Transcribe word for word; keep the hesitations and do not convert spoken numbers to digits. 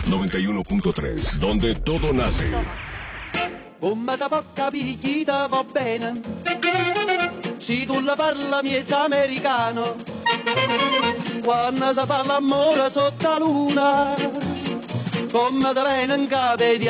noventa y uno punto tres, donde todo nace. Come da poca picchita va bene, se tu la parla miezza americano, quando si fa l'amore sotto la luna, come da bene in capo